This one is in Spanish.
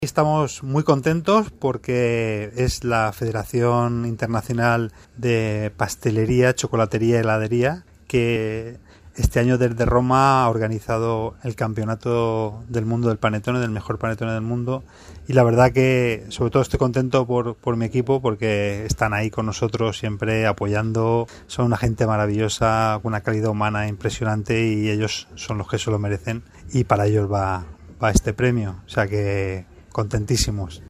Estamos muy contentos porque es la Federación Internacional de Pastelería, Chocolatería y Heladería que este año desde Roma ha organizado el campeonato del mundo del panetone, del mejor panetone del mundo, y la verdad que sobre todo estoy contento por mi equipo porque están ahí con nosotros siempre apoyando, son una gente maravillosa, con una calidad humana impresionante y ellos son los que se lo merecen y para ellos va este premio, o sea que contentísimos.